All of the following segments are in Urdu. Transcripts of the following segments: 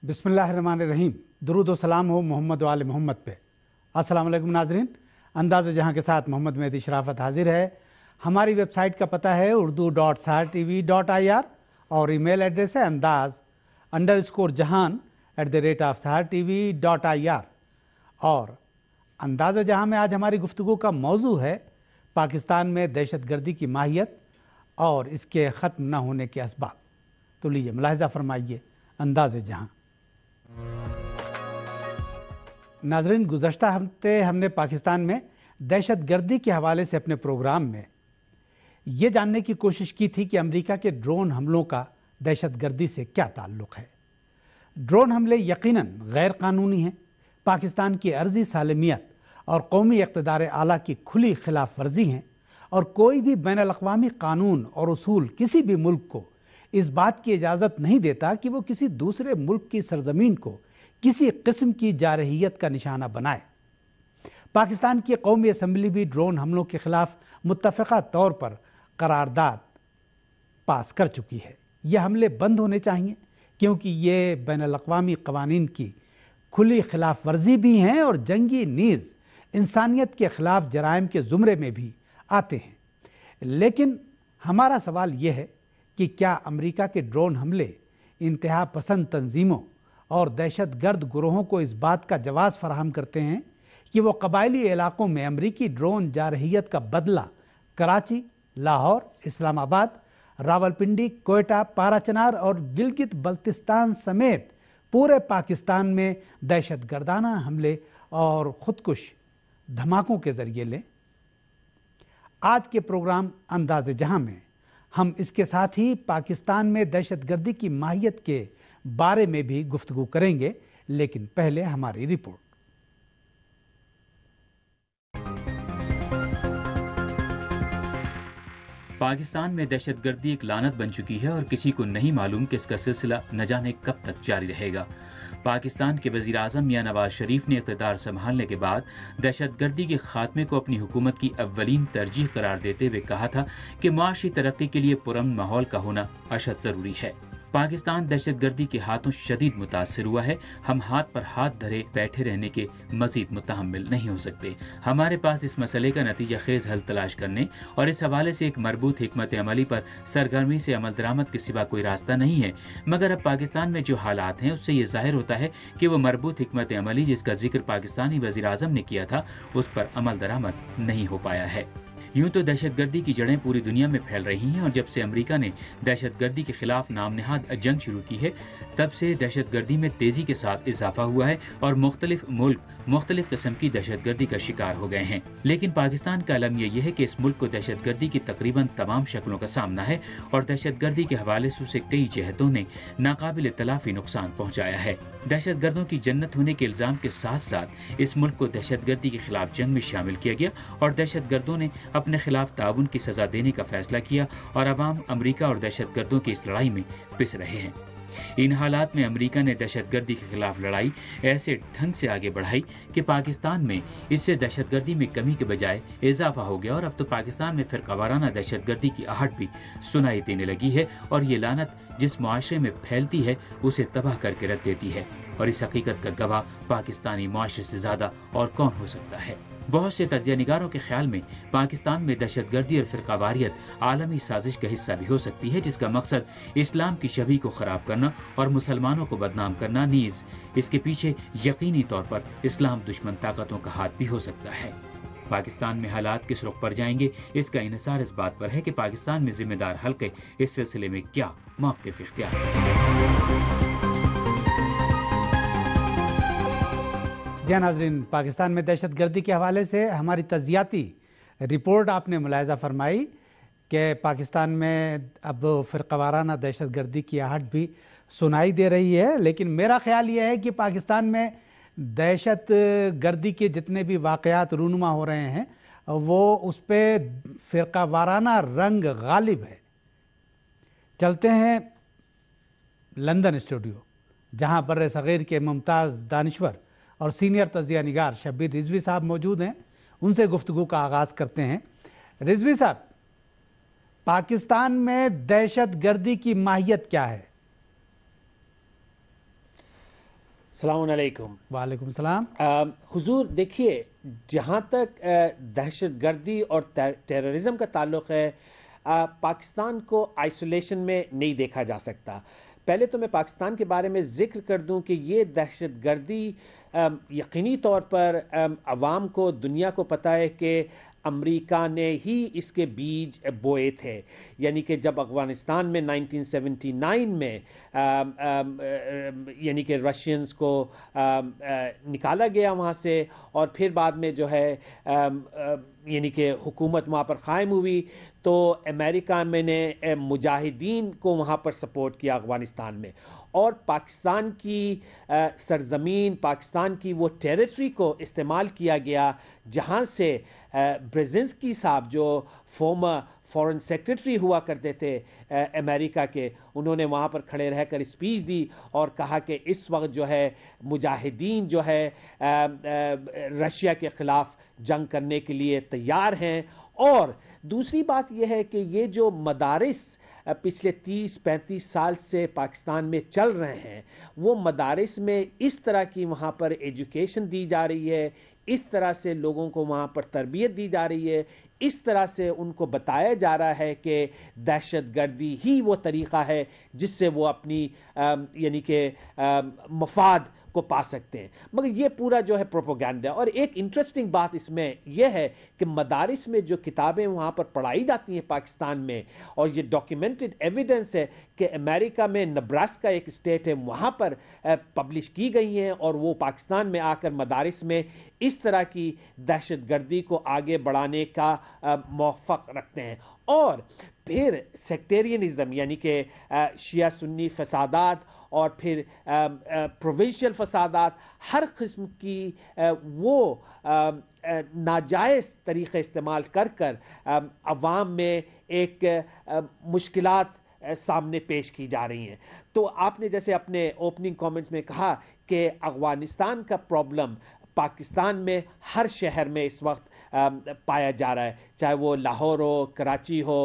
बिस्मिल्लाहिर्रहमानिर्रहीम। दुरूद व सलाम हो मोहम्मद व आले मोहम्मद पे। अस्सलाम वालेकुम नाज़रीन, अंदाज़ जहां के साथ मोहम्मद मेहदी शराफत हाजिर है। हमारी वेबसाइट का पता है urdu.sahartv.ir और ईमेल एड्रेस है andaz_jahan@sahartv.ir। और अंदाज़ जहां में आज हमारी गुफ्तगू का मौजू है पाकिस्तान में दहशतगर्दी की माहियत और इसके ख़त्म न होने के असबाब। तो लीजिए मुलाहिज़ा फरमाइए अंदाज़ जहां। नाज़रीन, गुज़श्ता हफ्ते हमने पाकिस्तान में दहशतगर्दी के हवाले से अपने प्रोग्राम में ये जानने की कोशिश की थी कि अमेरिका के ड्रोन हमलों का दहशतगर्दी से क्या ताल्लुक़ है। ड्रोन हमले यकीनन गैर कानूनी हैं, पाकिस्तान की अर्ज़ी सालमियत और कौमी इक़्तिदार आला की खुली खिलाफ वर्जी हैं और कोई भी बैनुल अक़वामी कानून और उसूल किसी भी मुल्क को इस बात की इजाज़त नहीं देता कि वो किसी दूसरे मुल्क की सरजमीन को किसी किस्म की जारहियत का निशाना बनाए। पाकिस्तान की कौमी असम्बली भी ड्रोन हमलों के ख़िलाफ़ मुत्तफ़क़ा तौर पर करारदाद पास कर चुकी है। ये हमले बंद होने चाहिए क्योंकि ये बैनुल अक़वामी क़वानीन की खुली खिलाफ वर्जी भी हैं और जंगी नीज़ इंसानियत के ख़िलाफ़ जराइम के ज़ुमरे में भी आते हैं। लेकिन हमारा सवाल ये है कि क्या अमेरिका के ड्रोन हमले इंतहा पसंद तंजीमों और दहशतगर्द गुरोहों को इस बात का जवाज़ फराहम करते हैं कि वो कबायली इलाक़ों में अमरीकी ड्रोन जारहियत का बदला कराची, लाहौर, इस्लामाबाद, रावलपिंडी, कोयटा, पाराचनार और गिलगित बल्तिस्तान समेत पूरे पाकिस्तान में दहशतगर्दाना हमले और ख़ुदकुश धमाकों के ज़रिए लें। आज के प्रोग्राम अंदाज़े जहां में हम इसके साथ ही पाकिस्तान में दहशतगर्दी की माहियत के बारे में भी गुफ्तगू करेंगे, लेकिन पहले हमारी रिपोर्ट। पाकिस्तान में दहशतगर्दी एक लानत बन चुकी है और किसी को नहीं मालूम कि इसका सिलसिला न जाने कब तक जारी रहेगा। पाकिस्तान के वज़ीर आज़म मियां नवाज शरीफ ने इक़्तिदार संभालने के बाद दहशतगर्दी के खात्मे को अपनी हुकूमत की अव्वलीन तरजीह करार देते हुए कहा था कि मुआशी तरक्की के लिए पुरअमन माहौल का होना अशद ज़रूरी है। पाकिस्तान दहशतगर्दी के हाथों शदीद मुतासिर हुआ है। हम हाथ पर हाथ धरे बैठे रहने के मजीद मुतहम्मिल नहीं हो सकते। हमारे पास इस मसले का नतीजा खेज हल तलाश करने और इस हवाले से एक मरबूत हिकमत अमली पर सरगर्मी से अमल दरामद के सिवा कोई रास्ता नहीं है। मगर अब पाकिस्तान में जो हालात हैं उससे ये ज़ाहिर होता है कि वो मरबूत हिकमत अमली जिसका जिक्र पाकिस्तानी वज़ीर आज़म ने किया था उस पर अमल दरामद नहीं हो पाया है। यूं तो दहशतगर्दी की जड़ें पूरी दुनिया में फैल रही हैं और जब से अमेरिका ने दहशतगर्दी के खिलाफ नामनहाद जंग शुरू की है तब से दहशतगर्दी में तेज़ी के साथ इजाफा हुआ है और मुख्तलिफ मुल्क मुख्तलिफ किस्म की दहशतगर्दी का शिकार हो गए हैं। लेकिन पाकिस्तान का अलम यह है कि इस मुल्क को दहशतगर्दी की तकरीबन तमाम शक्लों का सामना है और दहशतगर्दी के हवाले से उसे कई जहतों ने नाकाबिल तलाफी नुकसान पहुँचाया है। दहशतगर्दों की जन्नत होने के इल्ज़ाम के साथ साथ इस मुल्क को दहशतगर्दी के खिलाफ जंग में शामिल किया गया और दहशतगर्दों ने अपने खिलाफ ताउन की सज़ा देने का फैसला किया और अवाम अमरीका और दहशतगर्दों की इस लड़ाई में पिस रहे हैं। इन हालात में अमेरिका ने दहशतगर्दी के खिलाफ लड़ाई ऐसे ढंग से आगे बढ़ाई कि पाकिस्तान में इससे दहशतगर्दी में कमी के बजाय इजाफा हो गया और अब तो पाकिस्तान में फ़िरक़ावाराना दहशतगर्दी की आहट भी सुनाई देने लगी है और ये लानत जिस मुआशरे में फैलती है उसे तबाह करके रख देती है। और इस हकीकत का गवाह पाकिस्तानी मुआशरे से ज़्यादा और कौन हो सकता है। बहुत से तजिया निगारों के ख्याल में पाकिस्तान में दहशतगर्दी और फ़िरक़ावारियत आलमी साजिश का हिस्सा भी हो सकती है जिसका मकसद इस्लाम की छवि को ख़राब करना और मुसलमानों को बदनाम करना, नीज़ इसके पीछे यकीनी तौर पर इस्लाम दुश्मन ताकतों का हाथ भी हो सकता है। पाकिस्तान में हालात किस रुख पर जाएंगे इसका इन्हिसार इस बात पर है कि पाकिस्तान में जिम्मेदार हल्के इस सिलसिले में क्या मौक़िफ़ इख्तियार करेंगे। जी नाज़रीन, पाकिस्तान में दहशतगर्दी के हवाले से हमारी तजियाती रिपोर्ट आपने मुलाहिज़ा फरमाई कि पाकिस्तान में अब फ़िरक़ावाराना दहशतगर्दी की आहट भी सुनाई दे रही है। लेकिन मेरा ख़्याल यह है कि पाकिस्तान में दहशतगर्दी के जितने भी वाक़यात रूनुमा हो रहे हैं वो उस पर फ़िरक़ावाराना रंग गालिब है। चलते हैं लंदन स्टूडियो जहाँ बर्रे सग़ीर के मुमताज़ दानिश्वर और सीनियर तजिया निगार शब्बीर रिजवी साहब मौजूद हैं। उनसे गुफ्तगू का आगाज़ करते हैं। रिजवी साहब, पाकिस्तान में दहशतगर्दी की माहियत क्या है? السلام علیکم. وعلیکم السلام. حضور دیکھیے، جہاں تک دہشت گردی اور ٹیررزم کا تعلق ہے، پاکستان کو آئسولیشن میں نہیں دیکھا جا سکتا. پہلے تو میں پاکستان کے بارے میں ذکر کر دوں کہ یہ دہشت گردی یقینی طور پر عوام کو، دنیا کو پتہ ہے کہ امریکہ نے ہی اس کے بیج بوئے تھے. یعنی کہ جب افغانستان میں 1979 میں یعنی کہ رشینز کو نکالا گیا وہاں سے، اور پھر بعد میں جو ہے یعنی کہ حکومت وہاں پر قائم ہوئی، تو امریکہ میں نے مجاہدین کو وہاں پر سپورٹ کیا افغانستان میں، اور پاکستان کی سرزمین، پاکستان کی وہ ٹیریٹری کو استعمال کیا گیا جہاں سے برزنسکی صاحب جو فارمر فورن سیکریٹری ہوا کرتے تھے امریکہ کے، انہوں نے وہاں پر کھڑے رہ کر اسپیچ دی اور کہا کہ اس وقت جو ہے مجاہدین جو ہے رشیا کے خلاف جنگ کرنے کے لیے تیار ہیں. اور دوسری بات یہ ہے کہ یہ جو مدارس پچھلے 30-35 سال سے پاکستان میں چل رہے ہیں، وہ مدارس میں اس طرح کی وہاں پر ایجوکیشن دی جا رہی ہے، اس طرح سے لوگوں کو وہاں پر تربیت دی جا رہی ہے، اس طرح سے ان کو بتایا جا رہا ہے کہ دہشت گردی ہی وہ طریقہ ہے جس سے وہ اپنی یعنی کہ مفاد کو پا سکتے ہیں. مگر یہ پورا جو ہے پروپیگنڈا. اور ایک انٹرسٹنگ بات اس میں یہ ہے کہ مدارس میں جو کتابیں وہاں پر پڑھائی جاتی ہیں پاکستان میں، اور یہ ڈاکیومنٹڈ ایویڈنس ہے کہ امریکہ میں نبراسکا ایک اسٹیٹ ہے، وہاں پر پبلش کی گئی ہیں، اور وہ پاکستان میں آ کر مدارس میں اس طرح کی دہشت گردی کو آگے بڑھانے کا موافق رکھتے ہیں. اور پھر سیکٹیرینزم یعنی کہ شیعہ سنی فسادات، اور پھر پروونشل فسادات، ہر قسم کی وہ ناجائز طریقے استعمال کر کر عوام میں ایک مشکلات سامنے پیش کی جا رہی ہیں. تو آپ نے جیسے اپنے اوپننگ کامنٹس میں کہا کہ افغانستان کا پرابلم پاکستان میں ہر شہر میں اس وقت پایا جا رہا ہے، چاہے وہ لاہور ہو، کراچی ہو،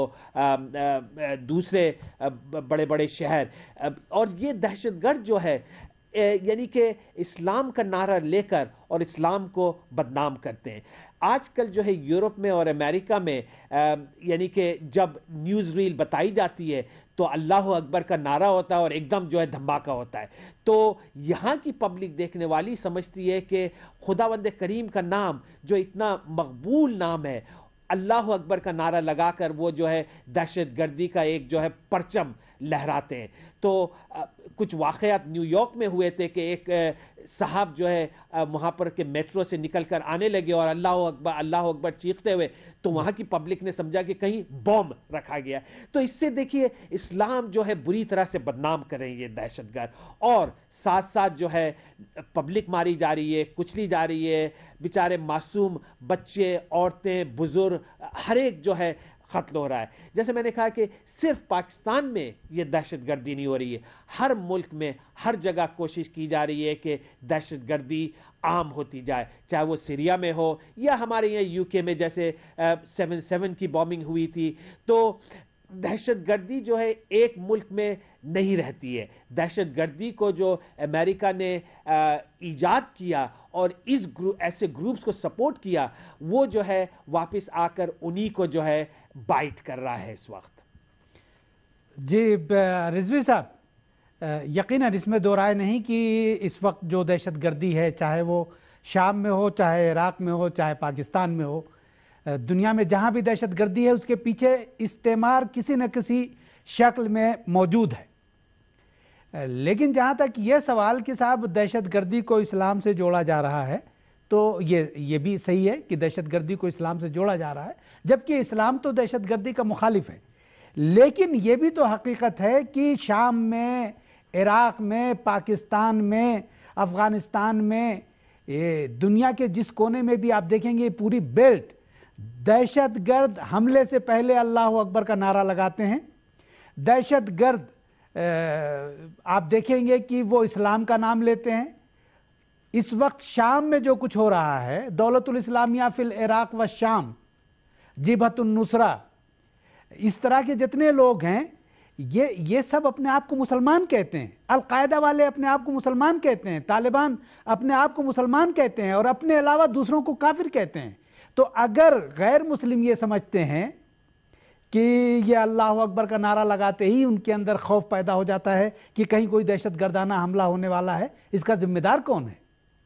دوسرے بڑے بڑے شہر. اور یہ دہشت گرد جو ہے یعنی کہ اسلام کا نعرہ لے کر اور اسلام کو بدنام کرتے ہیں. آج کل جو ہے یورپ میں اور امریکہ میں یعنی کہ جب نیوز ریل بتائی جاتی ہے تو اللہ اکبر کا نعرہ ہوتا ہے اور ایک دم جو ہے دھماکہ ہوتا ہے. تو یہاں کی پبلک دیکھنے والی سمجھتی ہے کہ خداوند کریم کا نام جو اتنا مقبول نام ہے، اللہ اکبر کا نعرہ لگا کر وہ جو ہے دہشت گردی کا ایک جو ہے پرچم لہراتے ہیں. تو کچھ واقعات نیو یارک میں ہوئے تھے کہ ایک صاحب جو ہے وہاں پر کے میٹرو سے نکل کر آنے لگے اور اللہ اکبر چیختے ہوئے، تو وہاں کی پبلک نے سمجھا کہ کہیں بم رکھا گیا. تو اس سے دیکھیے اسلام جو ہے بری طرح سے بدنام کر رہی ہے دہشت گرد، اور ساتھ ساتھ جو ہے پبلک ماری جا رہی ہے، کچلی جا رہی ہے، بیچارے معصوم بچے، عورتیں، بزرگ، ہر ایک جو ہے قتل ہو رہا ہے. جیسے میں نے کہا کہ صرف پاکستان میں یہ دہشت گردی نہیں ہو رہی ہے، ہر ملک میں ہر جگہ کوشش کی جا رہی ہے کہ دہشت گردی عام ہوتی جائے، چاہے وہ سیریا میں ہو یا ہمارے یہاں یو کے میں جیسے 7/7 کی بومبنگ ہوئی تھی. تو دہشت گردی جو ہے ایک ملک میں نہیں رہتی ہے. دہشت گردی کو جو امریکہ نے ایجاد کیا اور اس ایسے گروپس کو سپورٹ کیا، وہ جو ہے واپس آ کر انہی کو جو ہے بائٹ کر رہا ہے اس وقت. جی رضوی صاحب، یقیناً اس میں دو رائے نہیں کہ اس وقت جو دہشت گردی ہے، چاہے وہ شام میں ہو، چاہے عراق میں ہو، چاہے پاکستان میں ہو، دنیا میں جہاں بھی دہشت گردی ہے اس کے پیچھے استعمار کسی نہ کسی شکل میں موجود ہے. لیکن جہاں تک یہ سوال کہ صاحب دہشت گردی کو اسلام سے جوڑا جا رہا ہے، تو یہ بھی صحیح ہے کہ دہشت گردی کو اسلام سے جوڑا جا رہا ہے، جبکہ اسلام تو دہشت گردی کا مخالف ہے. لیکن یہ بھی تو حقیقت ہے کہ شام میں، عراق میں، پاکستان میں، افغانستان میں، دنیا کے جس کونے میں بھی آپ دیکھیں گے پوری بیلٹ دہشت گرد حملے سے پہلے اللہ اکبر کا نعرہ لگاتے ہیں. دہشت گرد آپ دیکھیں گے کہ وہ اسلام کا نام لیتے ہیں. اس وقت شام میں جو کچھ ہو رہا ہے، دولت الاسلامیہ فی العراق و شام، جبہت النصرہ، اس طرح کے جتنے لوگ ہیں یہ سب اپنے آپ کو مسلمان کہتے ہیں، القاعدہ والے اپنے آپ کو مسلمان کہتے ہیں، طالبان اپنے آپ کو مسلمان کہتے ہیں اور اپنے علاوہ دوسروں کو کافر کہتے ہیں۔ تو اگر غیر مسلم یہ سمجھتے ہیں کہ یہ اللہ اکبر کا نعرہ لگاتے ہی ان کے اندر خوف پیدا ہو جاتا ہے کہ کہیں کوئی دہشت گردانہ حملہ ہونے والا ہے، اس کا ذمہ دار کون ہے؟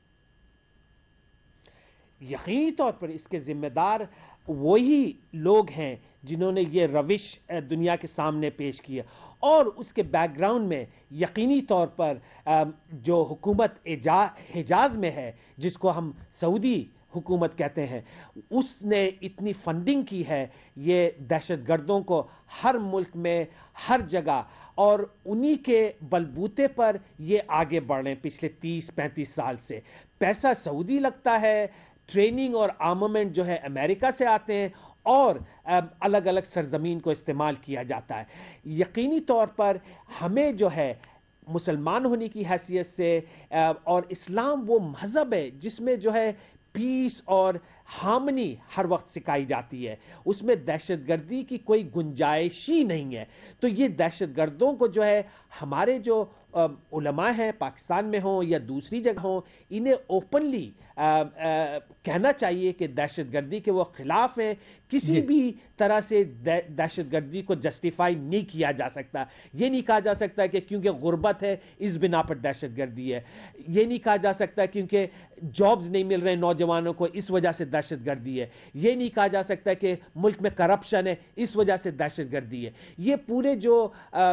یقینی طور پر اس کے ذمہ دار وہی لوگ ہیں جنہوں نے یہ روش دنیا کے سامنے پیش کیا، اور اس کے بیک گراؤنڈ میں یقینی طور پر جو حکومت حجاز میں ہے، جس کو ہم سعودی حکومت کہتے ہیں، اس نے اتنی فنڈنگ کی ہے یہ دہشت گردوں کو ہر ملک میں ہر جگہ، اور انہی کے بلبوتے پر یہ آگے بڑھ رہے ہیں پچھلے 30-35 سال سے۔ پیسہ سعودی لگتا ہے، ٹریننگ اور آرمامنٹ جو ہے امریکہ سے آتے ہیں، اور الگ الگ سرزمین کو استعمال کیا جاتا ہے۔ یقینی طور پر ہمیں جو ہے مسلمان ہونے کی حیثیت سے، اور اسلام وہ مذہب ہے جس میں جو ہے پیس اور ہارمنی ہر وقت سکھائی جاتی ہے، اس میں دہشت گردی کی کوئی گنجائش ہی نہیں ہے۔ تو یہ دہشت گردوں کو جو ہے ہمارے جو علماء ہیں پاکستان میں ہوں یا دوسری جگہ ہوں، انہیں اوپنلی کہنا چاہیے کہ دہشت گردی کے وہ خلاف ہیں۔ کسی بھی طرح سے دہشت گردی کو جسٹیفائی نہیں کیا جا سکتا۔ یہ نہیں کہا جا سکتا کہ کیونکہ غربت ہے اس بنا پر دہشت گردی ہے، یہ نہیں کہا جا سکتا کیونکہ جابز نہیں مل رہے نوجوانوں کو اس وجہ سے دہشت گردی ہے، یہ نہیں کہا جا سکتا کہ ملک میں کرپشن ہے اس وجہ سے دہشت گردی ہے۔ یہ پورے جو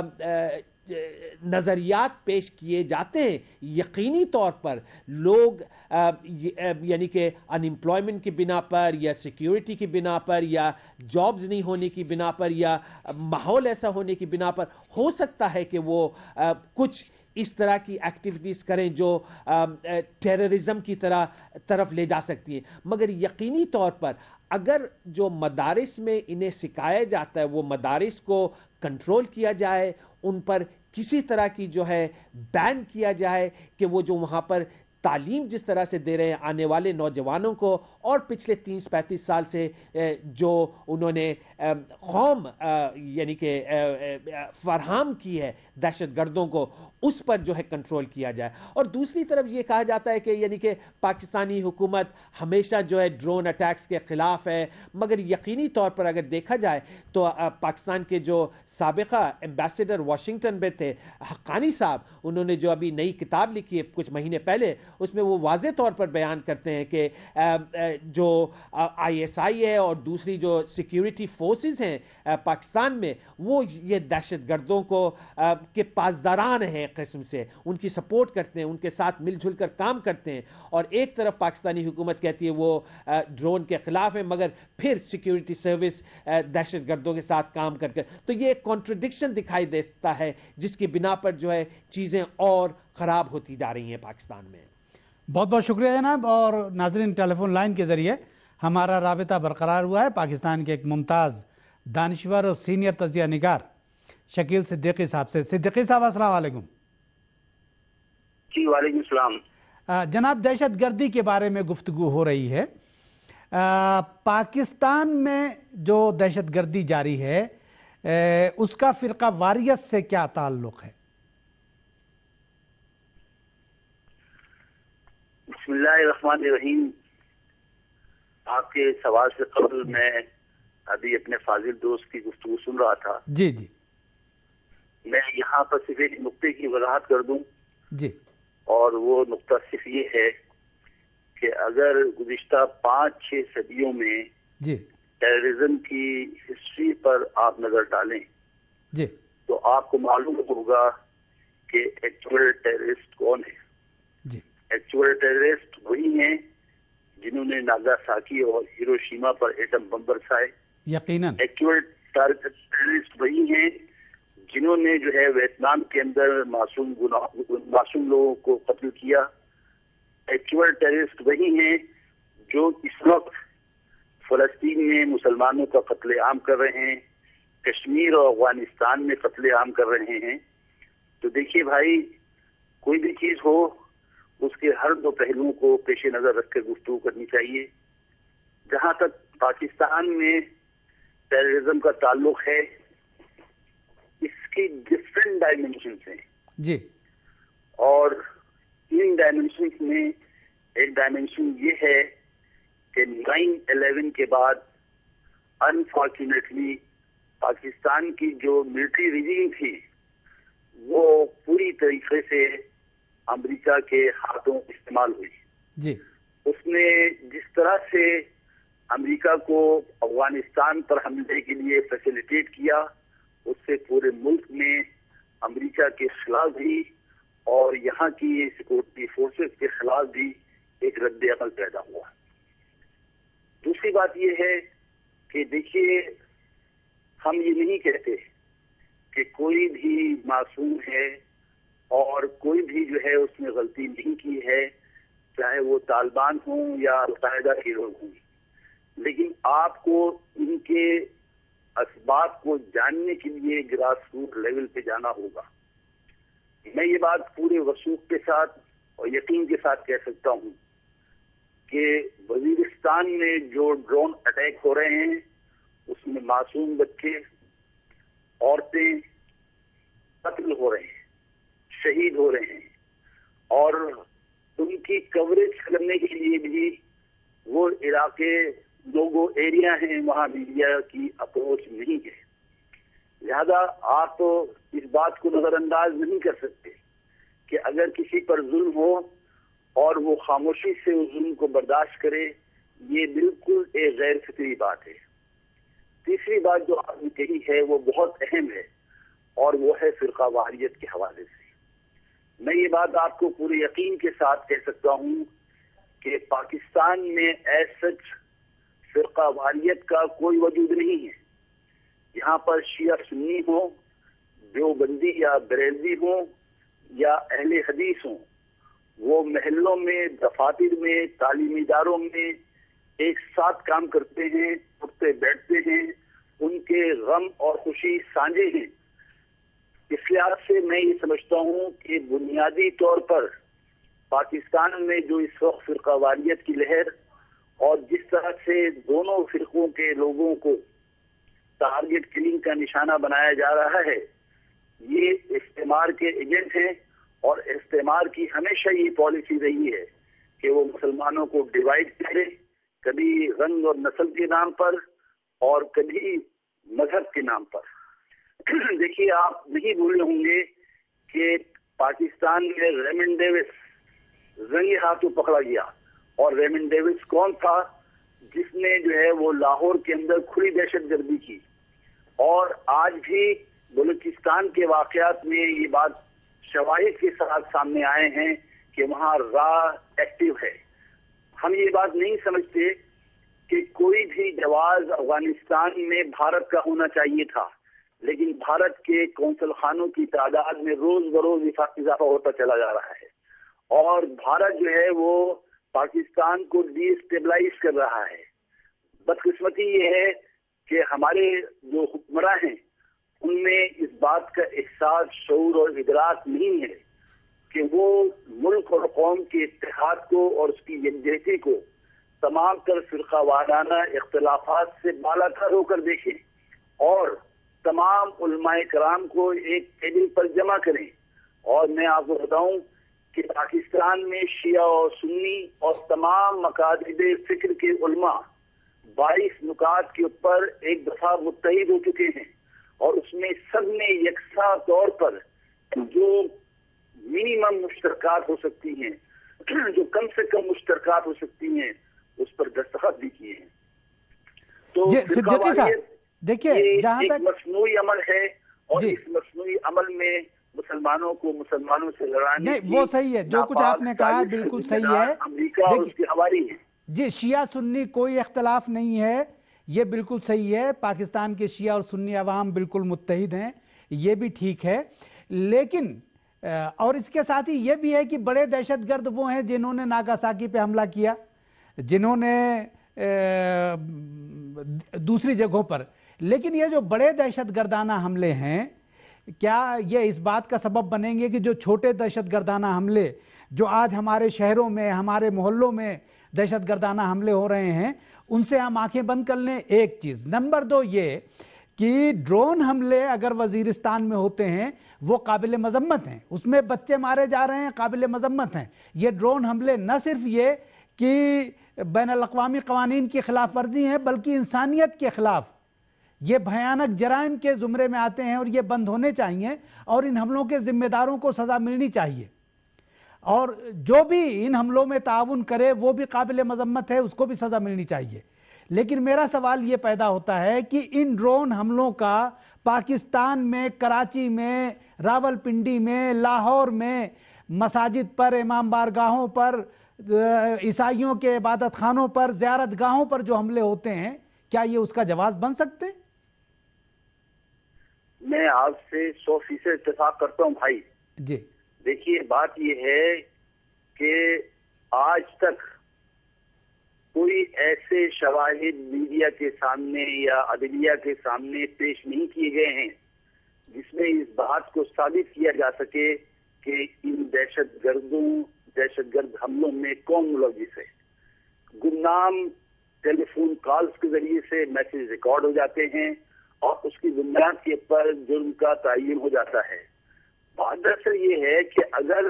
نظریات پیش کیے جاتے ہیں، یقینی طور پر لوگ یعنی کہ ان امپلائمنٹ کی بنا پر یا سیکیورٹی کی بنا پر یا جابز نہیں ہونے کی بنا پر یا ماحول ایسا ہونے کی بنا پر ہو سکتا ہے کہ وہ کچھ اس طرح کی ایکٹیویٹیز کریں جو ٹیررزم کی طرف لے جا سکتی ہیں، مگر یقینی طور پر اگر جو مدارس میں انہیں سکھایا جاتا ہے وہ مدارس کو کنٹرول کیا جائے، ان پر کسی طرح کی جو ہے بین کیا جائے کہ وہ جو وہاں پر تعلیم جس طرح سے دے رہے ہیں آنے والے نوجوانوں کو، اور پچھلے 30-35 سال سے جو انہوں نے قوم یعنی کہ فراہم کی ہے دہشت گردوں کو، اس پر جو ہے کنٹرول کیا جائے۔ اور دوسری طرف یہ کہا جاتا ہے کہ یعنی کہ پاکستانی حکومت ہمیشہ جو ہے ڈرون اٹیکس کے خلاف ہے، مگر یقینی طور پر اگر دیکھا جائے تو پاکستان کے جو سابقہ ایمبیسیڈر واشنگٹن میں تھے حقانی صاحب، انہوں نے جو ابھی نئی کتاب لکھی ہے کچھ مہینے پہلے، اس میں وہ واضح طور پر بیان کرتے ہیں کہ جو ISI ہے اور دوسری جو سیکیورٹی فورسز ہیں پاکستان میں، وہ یہ دہشت گردوں کو کے پاسداران ہیں، ایک قسم سے ان کی سپورٹ کرتے ہیں، ان کے ساتھ مل جل کر کام کرتے ہیں۔ اور ایک طرف پاکستانی حکومت کہتی ہے وہ ڈرون کے خلاف ہے، مگر پھر سیکیورٹی سروس دہشت گردوں کے ساتھ کام کر کے، تو یہ ایک کانٹرڈکشن دکھائی دیتا ہے جس کی بنا پر جو ہے چیزیں اور خراب ہوتی جا رہی ہیں پاکستان میں۔ بہت بہت شکریہ جناب۔ اور ناظرین، ٹیلی فون لائن کے ذریعے ہمارا رابطہ برقرار ہوا ہے پاکستان کے ایک ممتاز دانشور اور سینئر تجزیہ نگار شکیل صدیقی صاحب سے۔ صدیقی صاحب السلام علیکم۔ جی وعلیکم السلام۔ جناب، دہشت گردی کے بارے میں گفتگو ہو رہی ہے۔ پاکستان میں جو دہشت گردی جاری ہے اس کا فرقہ واریت سے کیا تعلق ہے؟ بسم اللہ الرحمن الرحیم۔ آپ کے سوال سے قبل میں ابھی اپنے فاضل دوست کی گفتگو سن رہا تھا۔ جی جی، میں یہاں پر صرف ایک نقطے کی وضاحت کر دوں جی، اور وہ نقطہ صرف یہ ہے کہ اگر گزشتہ 5-6 صدیوں میں جی ٹیررزم کی ہسٹری پر آپ نظر ڈالیں جی تو آپ کو معلوم ہوگا کہ ایکچوئل ٹیررسٹ کون ہے۔ جی ایکچوئل ٹیررسٹ وہی ہیں جنہوں نے ناگاساکی اور ہیروشیما پر ایٹم بم برسائے۔ یقیناً ایکچوئل ٹیررسٹ وہی ہیں جنہوں نے جو ہے ویتنام کے اندر معصوم لوگوں کو قتل کیا۔ ایکچوئل ٹیررسٹ وہی ہیں جو اس وقت فلسطین میں مسلمانوں کا قتل عام کر رہے ہیں، کشمیر اور افغانستان میں قتل عام کر رہے ہیں۔ تو دیکھیے بھائی، کوئی بھی چیز ہو اس کے ہر دو پہلوؤں کو پیش نظر رکھ کر گفتگو کرنی چاہیے۔ جہاں تک پاکستان میں ٹیررزم کا تعلق ہے، اس इसकी डिफरेंट डायमेंशंस हैं जी। और इन डायमेंशंस में एक डायमेंशन ये है कि 9/11 के बाद अनफॉर्चुनेटली पाकिस्तान की जो मिलिट्री रिजीम थी वो पूरी तरीके से अमेरिका के हाथों इस्तेमाल हुई जी। उसने जिस तरह से अमेरिका को अफगानिस्तान पर हमले के लिए फैसिलिटेट किया, उससे पूरे मुल्क में अमेरिका के खिलाफ भी और यहाँ की सिक्योरिटी फोर्सेस के खिलाफ भी एक रद्द अमल पैदा हुआ। दूसरी बात यह है कि देखिए, हम ये नहीं कहते कि कोई भी मासूम है और कोई भी जो है उसने गलती नहीं की है, चाहे वो तालिबान हों या अलकायदा के लोग हों, लेकिन आपको इनके असबाब को जानने के लिए ग्रास रूट लेवल पे जाना होगा। मैं ये बात पूरे वसूख के साथ और यकीन के साथ कह सकता हूँ कि वजीरिस्तान में जो ड्रोन अटैक हो रहे हैं उसमें मासूम बच्चे, औरतें कत्ल हो रहे हैं, शहीद हो रहे हैं, और उनकी कवरेज करने के लिए भी वो इलाके लोगों एरिया हैं वहाँ मीडिया की अप्रोच नहीं है। लिहाजा आप तो इस बात को नजरअंदाज नहीं कर सकते कि अगर किसी पर जुल्म हो और वो खामोशी से उस जुल्म को बर्दाश्त करे, ये बिल्कुल एक गैर फिक्री बात है। तीसरी बात जो आपने कही है वो बहुत अहम है और वो है फिरका वारियत के हवाले से। मैं ये बात आपको पूरे यकीन के साथ कह सकता हूँ कि पाकिस्तान में एज सच फिरका वारियत का कोई वजूद नहीं है। यहाँ पर शिया सुन्नी हो, देवबंदी या बरेलवी हो या अहले हदीस हो, वो महलों में, दफातर में, तालीमी इदारों में एक साथ काम करते हैं, उठते बैठते हैं, उनके गम और खुशी साझे हैं। इस लिहाज से मैं ये समझता हूँ कि बुनियादी तौर पर पाकिस्तान में जो इस वक्त फिरका वारियत की लहर और जिस तरह से दोनों फिरकों के लोगों को टारगेट किलिंग का निशाना बनाया जा रहा है, ये इस्तेमार के एजेंट हैं। और इस्तेमार की हमेशा ये पॉलिसी रही है कि वो मुसलमानों को डिवाइड करे, कभी रंग और नस्ल के नाम पर और कभी मजहब के नाम पर। देखिए, आप नहीं भूले होंगे कि पाकिस्तान में रेमंड डेविस रंगे हाथों पकड़ा गया, और रेमंड डेविस कौन था? जिसने जो है वो लाहौर के अंदर खुली दहशतगर्दी की। और आज भी बलूचिस्तान के वाकयात में ये बात शवाहिद के साथ सामने आए हैं कि वहाँ रा एक्टिव है। हम ये बात नहीं समझते कि कोई भी जवाज अफगानिस्तान में भारत का होना चाहिए था, लेकिन भारत के कौंसल खानों की तादाद में रोज बरोज इजाफा होता चला जा रहा है, और भारत जो है वो पाकिस्तान को डिस्टेबलाइज कर रहा है। बदकिस्मती ये है कि हमारे जो हुक्मरां हैं उनमें इस बात का एहसास, शऊर और इदराक नहीं है कि वो मुल्क और कौम के इत्तेहाद को और उसकी यकजहती को तमाम तर फिरका वाराना इख्तलाफात से बालातर होकर देखें और तमाम उलमाए कराम को एक टेबल पर जमा करें। और मैं आपको बताऊं कि पाकिस्तान में शिया और सुन्नी और तमाम मकादिब फिक्र के उलमा 22 नुकात के ऊपर एक दफा मुत्तहिद हो चुके हैं, और उसमें सब में यकसा तौर पर जो मिनिमम मुश्तरकात हो सकती हैं, जो कम से कम मुश्तरकात हो सकती हैं, उस पर दस्तखत भी किए हैं। तो सिद्दीकी साहब, देखिए, जहां तक मसनूई अमल है और इस मसनूई अमल में मुसलमानों को मुसलमानों से लड़ाने नहीं, वो सही है, जो कुछ आपने कहा बिल्कुल सही है। अमेरिका और उसकी हवारी है जी, शिया सुन्नी कोई इख्तलाफ नहीं है, ये बिल्कुल सही है। पाकिस्तान के शिया और सुन्नी अवाम बिल्कुल मुत्तहिद हैं, ये भी ठीक है। लेकिन और इसके साथ ही ये भी है कि बड़े दहशतगर्द वो हैं जिन्होंने नागासाकी पे हमला किया, जिन्होंने दूसरी जगहों पर। लेकिन ये जो बड़े दहशतगर्दाना हमले हैं, क्या ये इस बात का सबब बनेंगे कि जो छोटे दहशतगर्दाना हमले जो आज हमारे शहरों में, हमारे मोहल्लों में दहशतगर्दाना हमले हो रहे हैं, उनसे हम आंखें बंद कर लें? एक चीज़। नंबर 2 ये کہ ڈرون حملے اگر وزیرستان میں ہوتے ہیں وہ قابل مذمت ہیں، اس میں بچے مارے جا رہے ہیں، قابل مذمت ہیں۔ یہ ڈرون حملے نہ صرف یہ کہ بین الاقوامی قوانین کی خلاف ورزی ہیں بلکہ انسانیت کے خلاف یہ بھیانک جرائم کے زمرے میں آتے ہیں، اور یہ بند ہونے چاہیے، اور ان حملوں کے ذمہ داروں کو سزا ملنی چاہیے، اور جو بھی ان حملوں میں تعاون کرے وہ بھی قابل مذمت ہے، اس کو بھی سزا ملنی چاہیے۔ لیکن میرا سوال یہ پیدا ہوتا ہے کہ ان ڈرون حملوں کا پاکستان میں، کراچی میں، راولپنڈی میں، لاہور میں، مساجد پر، امام بارگاہوں پر، عیسائیوں کے عبادت خانوں پر، زیارت گاہوں پر جو حملے ہوتے ہیں، کیا یہ اس کا جواز بن سکتے ہیں؟ میں آپ سے 100% اتفاق کرتا ہوں بھائی جی دیکھیے، بات یہ ہے کہ آج تک کوئی ایسے شواہد میڈیا کے سامنے یا عدلیہ کے سامنے پیش نہیں کیے گئے ہیں جس میں اس بات کو ثابت کیا جا سکے کہ ان دہشت گرد حملوں میں کون ملوث ہے۔ گمنام ٹیلی فون کالز کے ذریعے سے میسج ریکارڈ ہو جاتے ہیں اور اس کی بنیاد کے پر جرم کا تعین ہو جاتا ہے۔ بات دراصل یہ ہے کہ اگر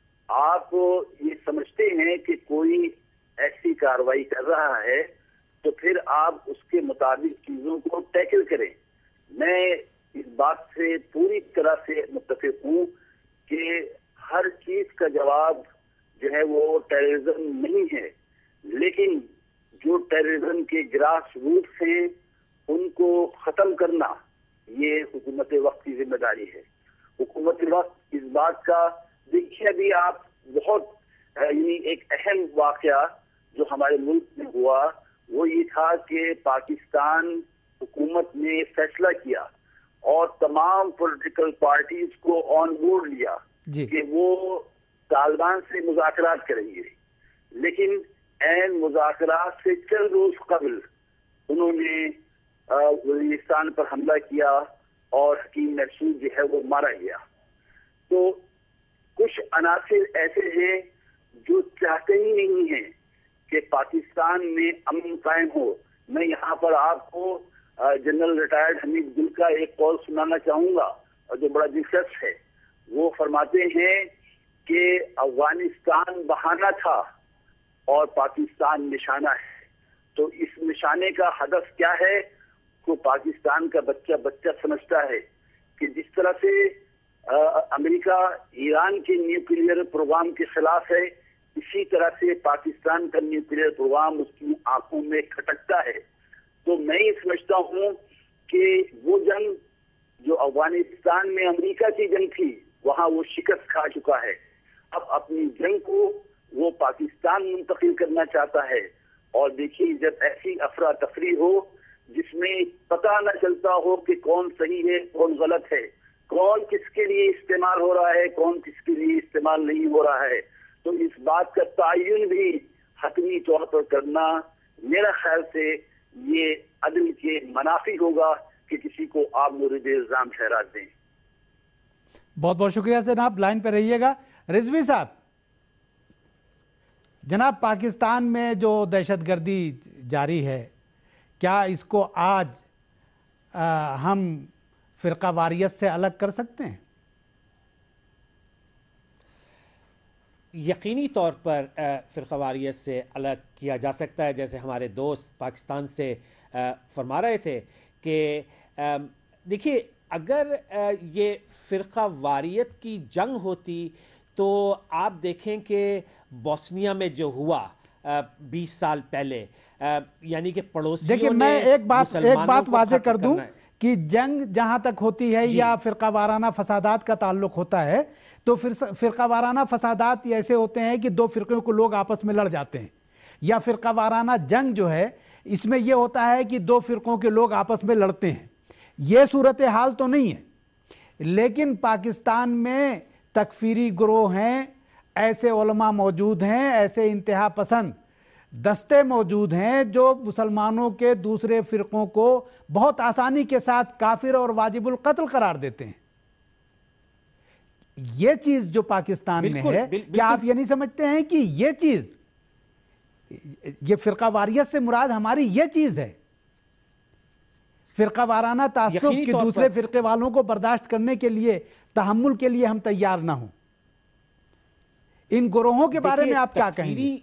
آپ یہ سمجھتے ہیں کہ کوئی ایسی کارروائی کر رہا ہے تو پھر آپ اس کے مطابق چیزوں کو ٹیکل کریں۔ میں اس بات سے پوری طرح سے متفق ہوں کہ ہر چیز کا جواب جو ہے وہ ٹیررزم نہیں ہے، لیکن جو ٹیررزم کے گراس روٹس ہیں ان کو ختم کرنا یہ حکومت وقت کی ذمہ داری ہے۔ حکومت وقت اس بات کا دیکھیے، ابھی آپ بہت یعنی ایک اہم واقعہ جو ہمارے ملک میں ہوا وہ یہ تھا کہ پاکستان حکومت نے فیصلہ کیا اور تمام پولیٹیکل پارٹیز کو آن بورڈ لیا کہ وہ طالبان سے مذاکرات کریں گے، لیکن عین مذاکرات سے چند روز قبل انہوں نے وزیرستان پر حملہ کیا اور حکیم محسود جو ہے وہ مارا گیا۔ تو کچھ عناصر ایسے ہیں جو چاہتے ہی نہیں ہیں کہ پاکستان میں امن قائم ہو۔ میں یہاں پر آپ کو جنرل ریٹائرڈ حمید گل کا ایک قول سنانا چاہوں گا جو بڑا دلچسپ ہے۔ وہ فرماتے ہیں کہ افغانستان بہانہ تھا اور پاکستان نشانہ ہے، تو اس نشانے کا ہدف کیا ہے کو پاکستان کا بچہ سمجھتا ہے کہ جس طرح سے امریکہ ایران کے نیوکلیئر پروگرام کے خلاف ہے، اسی طرح سے پاکستان کا نیوکلیئر پروگرام اس کی آنکھوں میں کھٹکتا ہے۔ تو میں یہ سمجھتا ہوں کہ وہ جنگ جو افغانستان میں امریکہ کی جنگ تھی وہاں وہ شکست کھا چکا ہے، اب اپنی جنگ کو وہ پاکستان منتقل کرنا چاہتا ہے۔ اور دیکھیے، جب ایسی افراتفری ہو جس میں پتہ نہ چلتا ہو کہ کون صحیح ہے کون غلط ہے، کون کس کے لیے استعمال ہو رہا ہے کون کس کے لیے استعمال نہیں ہو رہا ہے، تو اس بات کا تعین بھی حتمی طور پر کرنا میرا خیال سے یہ عدل کے منافی ہوگا کہ کسی کو آپ مورد الزام ٹھہرا دیں۔ بہت بہت شکریہ جناب، لائن پہ رہیے گا۔ رضوی صاحب، جناب پاکستان میں جو دہشت گردی جاری ہے، کیا اس کو آج ہم فرقہ واریت سے الگ کر سکتے ہیں؟ یقینی طور پر فرقہ واریت سے الگ کیا جا سکتا ہے، جیسے ہمارے دوست پاکستان سے فرما رہے تھے کہ دیکھیے، اگر یہ فرقہ واریت کی جنگ ہوتی تو آپ دیکھیں کہ بوسنیا میں جو ہوا 20 سال پہلے، یعنی کہ پڑوسیوں نے دیکھیں، میں ایک بات واضح کر دوں کہ جنگ جہاں تک ہوتی ہے یا فرقہ وارانہ فسادات کا تعلق ہوتا ہے تو فرقہ وارانہ فسادات ایسے ہوتے ہیں کہ دو فرقوں کو لوگ آپس میں لڑ جاتے ہیں، یا فرقہ وارانہ جنگ جو ہے اس میں یہ ہوتا ہے کہ دو فرقوں کے لوگ آپس میں لڑتے ہیں۔ یہ صورتحال تو نہیں ہے، لیکن پاکستان میں تکفیری گروہ ہیں، ایسے علماء موجود ہیں، ایسے انتہا پسند دستے موجود ہیں جو مسلمانوں کے دوسرے فرقوں کو بہت آسانی کے ساتھ کافر اور واجب القتل قرار دیتے ہیں۔ یہ چیز جو پاکستان میں ہے، کیا آپ یہ نہیں سمجھتے ہیں کہ یہ چیز، یہ فرقہ واریت سے مراد ہماری یہ چیز ہے؟ فرقہ وارانہ تعصب کہ دوسرے فرقے والوں کو برداشت کرنے کے لیے، تحمل کے لیے ہم تیار نہ ہوں؟ ان گروہوں کے بارے میں آپ کیا کہیں گے؟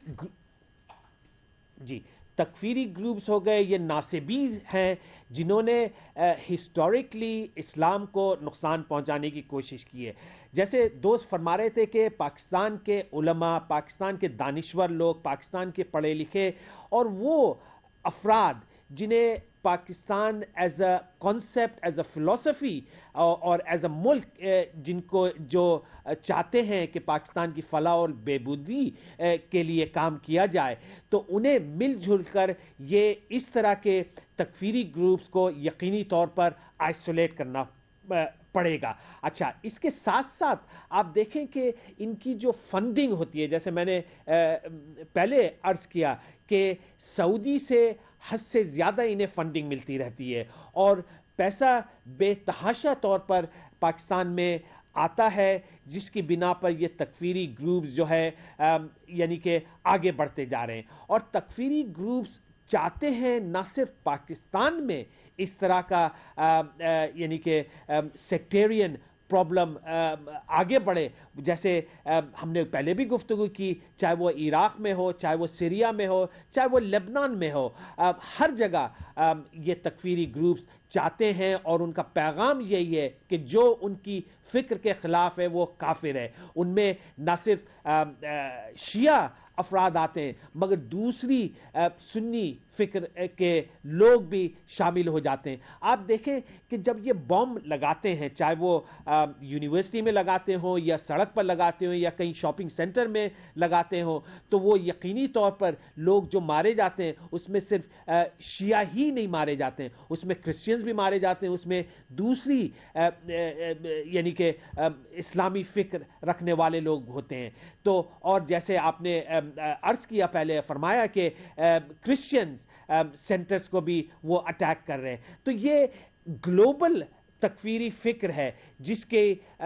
جی، تکفیری گروپس ہو گئے، یہ ناصبین ہیں جنہوں نے ہسٹوریکلی اسلام کو نقصان پہنچانے کی کوشش کی ہے. جیسے دوست فرما رہے تھے کہ پاکستان کے علماء، پاکستان کے دانشور لوگ، پاکستان کے پڑھے لکھے اور وہ افراد جنہیں Pakistan as a concept, as a فلسفی اور ایز اے ملک جن کو جو چاہتے ہیں کہ پاکستان کی فلاح اور بہبودی کے لیے کام کیا جائے، تو انہیں مل جل کر یہ اس طرح کے تکفیری گروپس کو یقینی طور پر آئسولیٹ کرنا پڑے گا. اچھا، اس کے ساتھ ساتھ آپ دیکھیں کہ ان کی جو فنڈنگ ہوتی ہے، جیسے میں نے پہلے عرض کیا کہ سعودی سے حد سے زیادہ انہیں فنڈنگ ملتی رہتی ہے اور پیسہ بے تحاشا طور پر پاکستان میں آتا ہے، جس کی بنا پر یہ تکفیری گروپس جو ہے یعنی کہ آگے بڑھتے جا رہے ہیں. اور تکفیری گروپس چاہتے ہیں نہ صرف پاکستان میں اس طرح کا یعنی کہ سیکٹیرین پرابلم آگے بڑھے، جیسے ہم نے پہلے بھی گفتگو کی، چاہے وہ عراق میں ہو، چاہے وہ سیریا میں ہو، چاہے وہ لبنان میں ہو، ہر جگہ یہ تکفیری گروپس چاہتے ہیں اور ان کا پیغام یہی ہے کہ جو ان کی فکر کے خلاف ہے وہ کافر ہے. ان میں نہ صرف شیعہ افراد آتے ہیں مگر دوسری سنی فکر کے لوگ بھی شامل ہو جاتے ہیں. آپ دیکھیں کہ جب یہ بم لگاتے ہیں، چاہے وہ یونیورسٹی میں لگاتے ہوں یا سڑک پر لگاتے ہوں یا کہیں شاپنگ سینٹر میں لگاتے ہوں، تو وہ یقینی طور پر لوگ جو مارے جاتے ہیں اس میں صرف شیعہ ہی نہیں مارے جاتے ہیں، اس میں کرسچنز بھی مارے جاتے ہیں، اس میں دوسری یعنی کہ اسلامی فکر رکھنے والے لوگ ہوتے ہیں. تو اور جیسے آپ نے عرض کیا، پہلے فرمایا کہ کرسچنز سینٹرز کو بھی وہ اٹیک کر رہے ہیں. تو یہ گلوبل تکفیری فکر ہے جس کے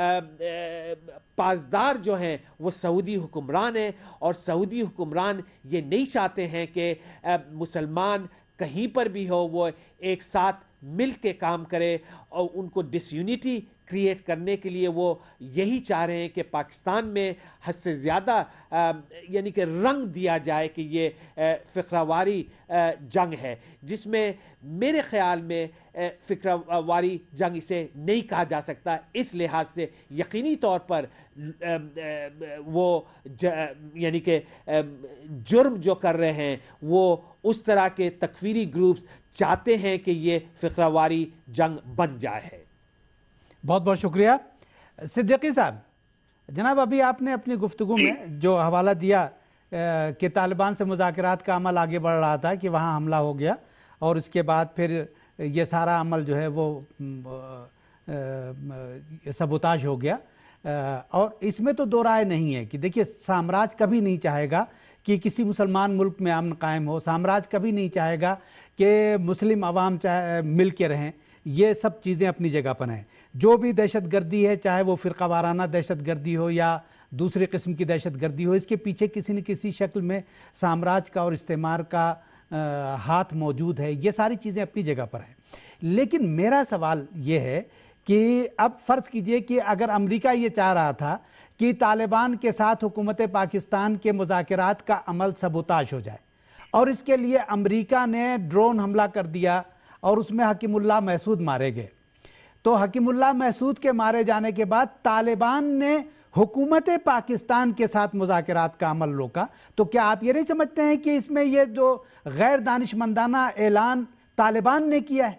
پاسدار جو ہیں وہ سعودی حکمران ہیں، اور سعودی حکمران یہ نہیں چاہتے ہیں کہ مسلمان کہیں پر بھی ہو وہ ایک ساتھ مل کے کام کرے، اور ان کو ڈس یونٹی کریٹ کرنے کے لیے وہ یہی چاہ رہے ہیں کہ پاکستان میں حد سے زیادہ یعنی کہ رنگ دیا جائے کہ یہ فقہ واری جنگ ہے، جس میں میرے خیال میں فقہ واری جنگ اسے نہیں کہا جا سکتا. اس لحاظ سے یقینی طور پر وہ یعنی کہ جرم جو کر رہے ہیں وہ اس طرح کے تکفیری گروپس چاہتے ہیں کہ یہ فقہ واری جنگ بن جائے. بہت بہت شکریہ صدیقی صاحب. جناب، ابھی آپ نے اپنی گفتگو میں جو حوالہ دیا کہ طالبان سے مذاکرات کا عمل آگے بڑھ رہا تھا، کہ وہاں حملہ ہو گیا اور اس کے بعد پھر یہ سارا عمل جو ہے وہ سبوتاژ ہو گیا، اور اس میں تو دو رائے نہیں ہے کہ دیکھیے سامراج کبھی نہیں چاہے گا کہ کسی مسلمان ملک میں امن قائم ہو، سامراج کبھی نہیں چاہے گا کہ مسلم عوام مل کے رہیں. یہ سب چیزیں اپنی جگہ پر ہیں. جو بھی دہشت گردی ہے، چاہے وہ فرقہ وارانہ دہشت گردی ہو یا دوسری قسم کی دہشت گردی ہو، اس کے پیچھے کسی نہ کسی شکل میں سامراج کا اور استعمار کا ہاتھ موجود ہے. یہ ساری چیزیں اپنی جگہ پر ہیں. لیکن میرا سوال یہ ہے کہ اب فرض کیجئے کہ اگر امریکہ یہ چاہ رہا تھا کہ طالبان کے ساتھ حکومت پاکستان کے مذاکرات کا عمل سبوتاژ ہو جائے، اور اس کے لیے امریکہ نے ڈرون حملہ کر دیا اور اس میں حکیم اللہ محسود مارے گئے، تو حکیم اللہ محسود کے مارے جانے کے بعد طالبان نے حکومت پاکستان کے ساتھ مذاکرات کا عمل روکا، تو کیا آپ یہ نہیں سمجھتے ہیں کہ اس میں یہ جو غیر دانشمندانہ اعلان طالبان نے کیا ہے؟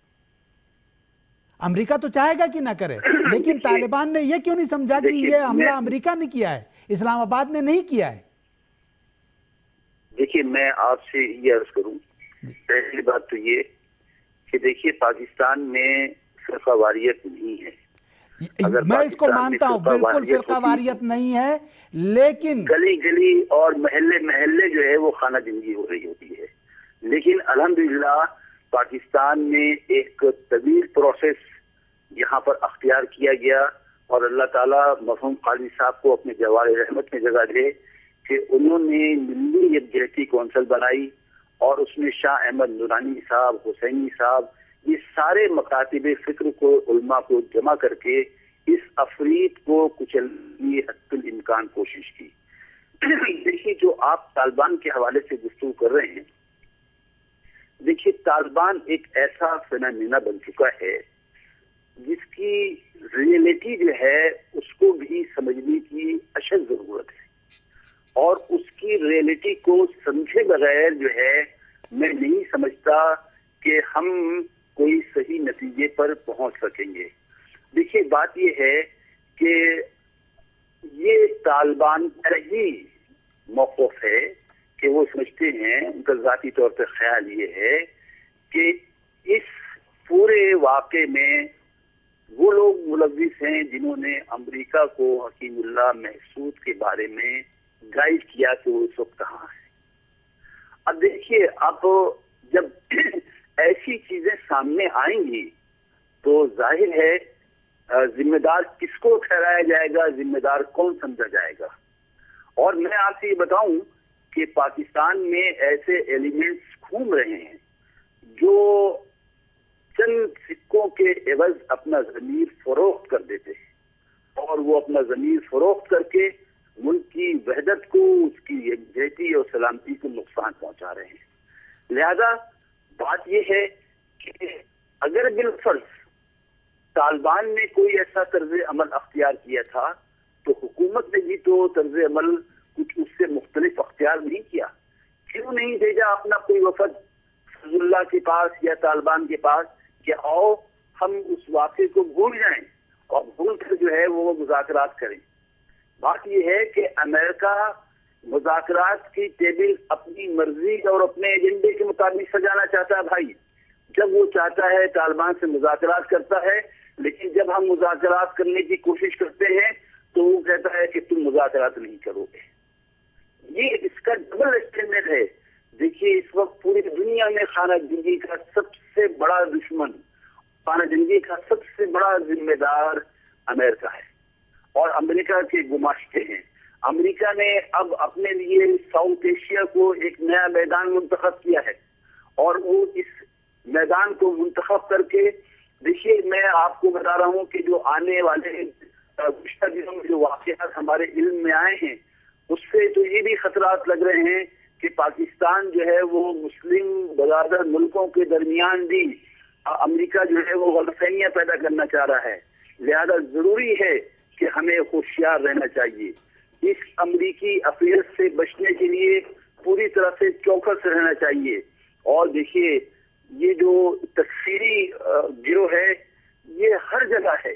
امریکہ تو چاہے گا کہ نہ کرے، لیکن طالبان نے یہ کیوں نہیں سمجھا کہ یہ حملہ امریکہ نے کیا ہے، اسلام آباد نے نہیں کیا ہے؟ دیکھیے، میں آپ سے یہ عرض کروں، پہلی بات تو یہ کہ دیکھیے پاکستان میں فرقہ واریت نہیں ہے. میں اس کو مانتا ہوں، بالکل فرقہ واریت نہیں ہے، لیکن گلی گلی اور محلے محلے جو ہے وہ خانہ جنگی ہو رہی ہوتی ہے. لیکن الحمدللہ پاکستان میں ایک طویل پروسیس یہاں پر اختیار کیا گیا، اور اللہ تعالیٰ مرحوم قاضی صاحب کو اپنے جوار رحمت میں جگہ دے کہ انہوں نے ملی یکجہتی کونسل بنائی، اور اس میں شاہ احمد نورانی صاحب، حسینی صاحب، یہ سارے مکاتب فکر کو، علماء کو جمع کر کے اس افریط کو کچلنے کی حتی الامکان کوشش کی۔ دیکھیے جو آپ طالبان کے حوالے سے گفتگو کر رہے ہیں، دیکھیے طالبان ایک ایسا فنامینہ بن چکا ہے جس کی ریئلٹی جو ہے اس کو بھی سمجھنے کی اشد ضرورت ہے، اور اس کی ریئلٹی کو سمجھے بغیر جو ہے میں نہیں سمجھتا کہ ہم کوئی صحیح نتیجے پر پہنچ سکیں گے۔ دیکھیے بات یہ ہے کہ یہ طالبان کا ہی موقف ہے کہ وہ سمجھتے ہیں، ان کا ذاتی طور پر خیال یہ ہے کہ اس پورے واقعے میں وہ لوگ ملوث ہیں جنہوں نے امریکہ کو حکیم اللہ محسود کے بارے میں گائیڈ کیا کہ وہ اس وقت کہاں ہے۔ اب دیکھیے، اب جب ایسی چیزیں سامنے آئیں گی تو ظاہر ہے ذمہ دار کس کو ٹھہرایا جائے گا، ذمہ دار کون سمجھا جائے گا۔ اور میں آپ سے یہ بتاؤں کہ پاکستان میں ایسے ایلیمنٹس گھوم رہے ہیں جو چند سکوں کے عوض اپنا ضمیر فروخت کر دیتے ہیں، اور وہ اپنا ضمیر فروخت کر کے ملک کی وحدت کو، اس کی یکجہتی اور سلامتی کو نقصان پہنچا رہے ہیں۔ لہذا بات یہ ہے کہ اگر بالفرض طالبان نے کوئی ایسا طرز عمل اختیار کیا تھا تو حکومت نے بھی تو طرز عمل کچھ اس سے مختلف اختیار نہیں کیا۔ کیوں نہیں بھیجا اپنا کوئی وفد فضل اللہ کے پاس یا طالبان کے پاس کہ آؤ ہم اس واقعے کو بھول جائیں اور بھول کر جو ہے وہ مذاکرات کریں۔ بات یہ ہے کہ امریکہ مذاکرات کی ٹیبل اپنی مرضی اور اپنے ایجنڈے کے مطابق سجانا چاہتا ہے بھائی۔ جب وہ چاہتا ہے طالبان سے مذاکرات کرتا ہے، لیکن جب ہم مذاکرات کرنے کی کوشش کرتے ہیں تو وہ کہتا ہے کہ تم مذاکرات نہیں کرو گے۔ یہ اس کا ڈبل اسٹینڈرڈ ہے۔ دیکھیے اس وقت پوری دنیا میں خانہ جنگی کا سب سے بڑا دشمن، خانہ جنگی کا سب سے بڑا ذمہ دار امریکہ ہے، اور امریکہ کے گماشتے ہیں۔ امریکہ نے اب اپنے لیے ساؤتھ ایشیا کو ایک نیا میدان منتخب کیا ہے، اور وہ اس میدان کو منتخب کر کے، دیکھیے میں آپ کو بتا رہا ہوں کہ جو آنے والے گزشتہ دنوں میں جو واقعات ہمارے علم میں آئے ہیں اس سے تو یہ بھی خطرات لگ رہے ہیں کہ پاکستان جو ہے وہ مسلم برادر ملکوں کے درمیان بھی امریکہ جو ہے وہ غلط فہمیاں پیدا کرنا چاہ رہا ہے۔ لہذا ضروری ہے کہ ہمیں ہوشیار رہنا چاہیے، اس امریکی افیئر سے بچنے کے لیے پوری طرح سے چوکس رہنا چاہیے۔ اور دیکھیے یہ جو تکفیری گروہ ہے یہ ہر جگہ ہے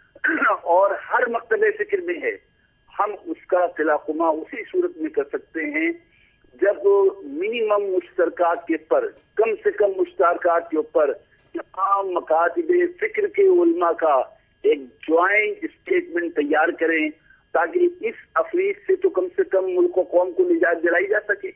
اور ہر مکتب فکر میں ہے۔ ہم اس کا تلاقمہ اسی صورت میں کر سکتے ہیں جب منیمم مشترکات کے اوپر، کم سے کم مشترکات کے اوپر تمام مکاتب فکر کے علماء کا ایک جوائنٹ اسٹیٹمنٹ تیار کریں، تاکہ اس افریط سے تو کم سے کم ملک و قوم کو نجات دلائی جا سکے۔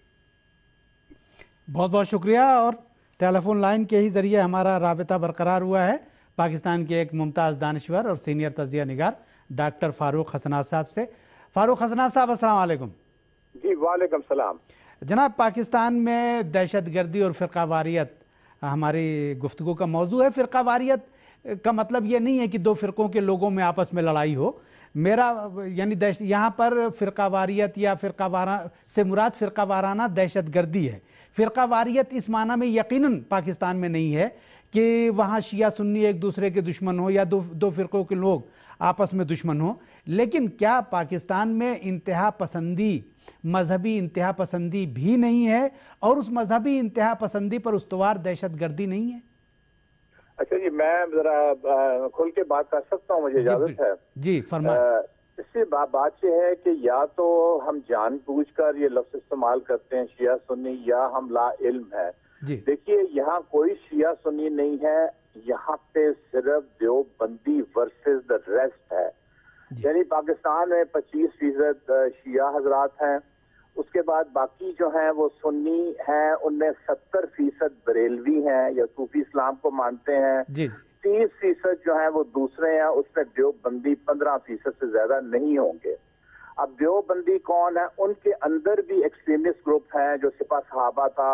بہت بہت شکریہ۔ اور ٹیلی فون لائن کے ہی ذریعے ہمارا رابطہ برقرار ہوا ہے پاکستان کے ایک ممتاز دانشور اور سینئر تجزیہ نگار ڈاکٹر فاروق حسنات صاحب سے۔ فاروق حسنات صاحب السلام علیکم۔ جی وعلیکم السلام جناب، پاکستان میں دہشت گردی اور فرقہ واریت ہماری گفتگو کا موضوع ہے۔ فرقہ واریت کا مطلب یہ نہیں ہے کہ دو فرقوں کے لوگوں میں آپس میں لڑائی ہو۔ میرا یعنی یہاں پر فرقہ واریت یا فرقہ وارانہ سے مراد فرقہ وارانہ دہشت گردی ہے۔ فرقہ واریت اس معنی میں یقیناً پاکستان میں نہیں ہے کہ وہاں شیعہ سنی ایک دوسرے کے دشمن ہو یا دو فرقوں کے لوگ آپس میں دشمن ہوں۔ لیکن کیا پاکستان میں انتہا پسندی، مذہبی انتہا پسندی بھی نہیں ہے، اور اس مذہبی انتہا پسندی پر استوار دہشت گردی نہیں ہے؟ اچھا جی، میں ذرا کھل کے بات کر سکتا ہوں، مجھے اجازت ہے؟ جی فرمائیں۔ اس سے بات یہ ہے کہ یا تو ہم جان بوجھ کر یہ لفظ استعمال کرتے ہیں شیعہ سنی، یا ہم لا علم ہے۔ دیکھیے یہاں کوئی شیعہ سنی نہیں ہے، یہاں پہ صرف دیوبندی ورسز دا ریسٹ ہے۔ یعنی پاکستان میں 25% شیعہ حضرات ہیں، اس کے بعد باقی جو ہیں وہ سنی ہیں، ان میں 70% بریلوی ہیں یا صوفی اسلام کو مانتے ہیں، 30% جو ہیں وہ دوسرے ہیں، اس میں دیوبندی 15% سے زیادہ نہیں ہوں گے۔ اب دیوبندی کون ہے؟ ان کے اندر بھی ایکسٹریمسٹ گروپ ہیں، جو سپاہ صحابہ تھا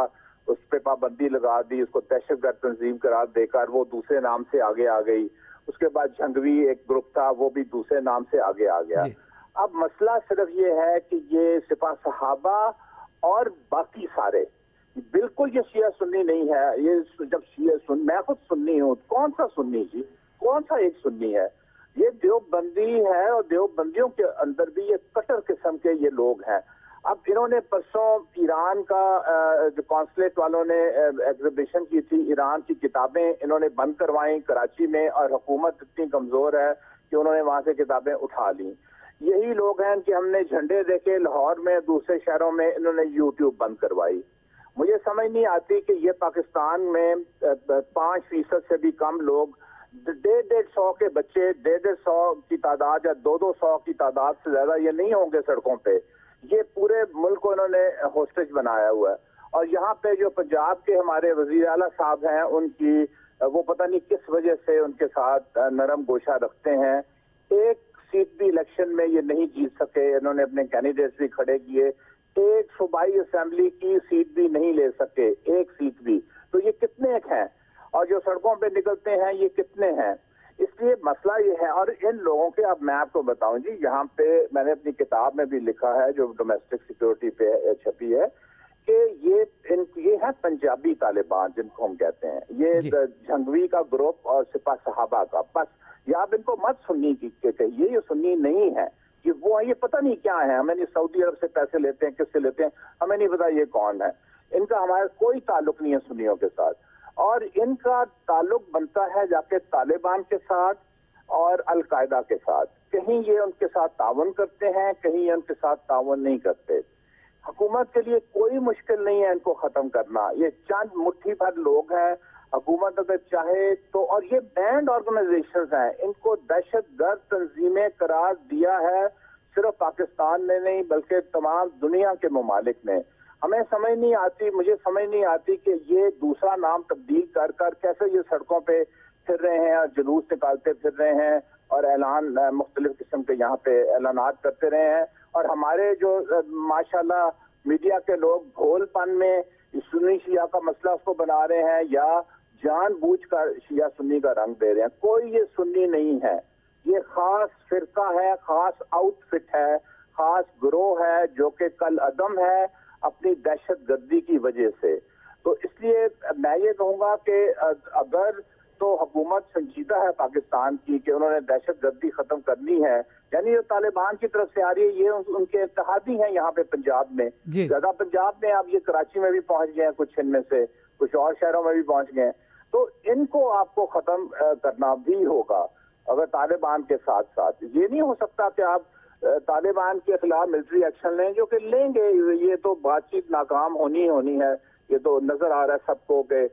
उस पर पाबंदी लगा दी, उसको दहशतगर्द तंजीम करार देकर वो दूसरे नाम से आगे आ गई। उसके बाद जंगवी एक ग्रुप था, वो भी दूसरे नाम से आगे आ गया। अब मसला सिर्फ ये है कि ये सिपा सहाबा और बाकी सारे, बिल्कुल ये शिया सुन्नी नहीं है। ये जब शिया सुन्नी, मैं खुद सुन्नी हूँ, कौन सा सुन्नी जी, कौन सा एक सुन्नी है? ये देवबंदी है और देवबंदियों के अंदर भी ये कट्टर किस्म के ये लोग हैं। अब इन्होंने परसों ईरान का जो कॉन्सुलेट वालों ने एग्जीबिशन की थी, ईरान की किताबें इन्होंने बंद करवाई कराची में, और हुकूमत इतनी कमजोर है कि उन्होंने वहां से किताबें उठा ली। यही लोग हैं कि हमने झंडे देखे लाहौर में, दूसरे शहरों में इन्होंने यूट्यूब बंद करवाई। मुझे समझ नहीं आती कि ये पाकिस्तान में 5% से भी कम लोग, 150 के बच्चे, 150 की तादाद या 200 की तादाद से ज्यादा ये नहीं होंगे सड़कों पे। ये पूरे मुल्क को इन्होंने होस्टेज बनाया हुआ है। और यहाँ पे जो पंजाब के हमारे वजीर आला साहब हैं, उनकी वो पता नहीं किस वजह से उनके साथ नरम गोशा रखते हैं। एक सीट भी इलेक्शन में ये नहीं जीत सके, इन्होंने अपने कैंडिडेट्स भी खड़े किए, एक सूबाई असेंबली की सीट भी नहीं ले सके, एक सीट भी। तो ये कितने हैं, और जो सड़कों पे निकलते हैं ये कितने हैं? इसलिए मसला ये है। और इन लोगों के, अब मैं आपको बताऊं जी, यहाँ पे मैंने अपनी किताब में भी लिखा है जो डोमेस्टिक सिक्योरिटी पे छपी है, कि ये है पंजाबी तालिबान जिनको हम कहते हैं, ये जंगवी का ग्रुप और सिपा सहाबा का। बस या आप इनको मत सुन्नी की कहिए, ये सुन्नी नहीं है कि वो ये पता नहीं क्या है। हमें नहीं सऊदी अरब से पैसे लेते हैं, किससे लेते हैं हमें नहीं पता ये कौन है। इनका हमारा कोई ताल्लुक नहीं है सुन्नियों के साथ, और इनका ताल्लुक बनता है जाके तालिबान के साथ और अलकायदा के साथ। कहीं ये उनके साथ तावन करते हैं, कहीं ये उनके साथ तावन नहीं करते। हुकूमत के लिए कोई मुश्किल नहीं है इनको खत्म करना। ये चंद मुट्ठी भर लोग हैं, हुकूमत अगर चाहे तो, और ये बैंड ऑर्गेनाइजेशंस हैं, इनको दहशतगर्द तंजीमें करार दिया है सिर्फ पाकिस्तान ने नहीं बल्कि तमाम दुनिया के ममालिक ने। हमें समझ नहीं आती, मुझे समझ नहीं आती कि ये दूसरा नाम तब्दील कर कर कैसे ये सड़कों पे फिर रहे हैं और जुलूस निकालते फिर रहे हैं और ऐलान मुख्तलिफ किस्म के यहाँ पे ऐलानात करते रहे हैं। और हमारे जो माशाल्लाह मीडिया के लोग भोलपन में सुन्नी शिया का मसला उसको बना रहे हैं या जानबूझकर शिया सुन्नी का रंग दे रहे हैं। कोई ये सुन्नी नहीं है, ये खास फिरका है, खास आउटफिट है, खास ग्रोह है जो कि कल अदम है अपनी दहशतगर्दी की वजह से। तो इसलिए मैं ये कहूँगा कि अगर तो हुकूमत संजीदा है पाकिस्तान की कि उन्होंने दहशतगर्दी खत्म करनी है, यानी जो तालिबान की तरफ से आ रही है ये उनके इत्तेहादी हैं यहाँ पे पंजाब में, ज्यादा पंजाब में, अब ये कराची में भी पहुंच गए हैं, कुछ इनमें से कुछ और शहरों में भी पहुंच गए हैं। तो इनको आपको खत्म करना भी होगा अगर तालिबान के साथ साथ। ये नहीं हो सकता कि आप तालिबान के खिलाफ मिलिट्री एक्शन लें, जो कि लेंगे, ये तो बातचीत नाकाम होनी है। ये तो नजर आ रहा है सबको कि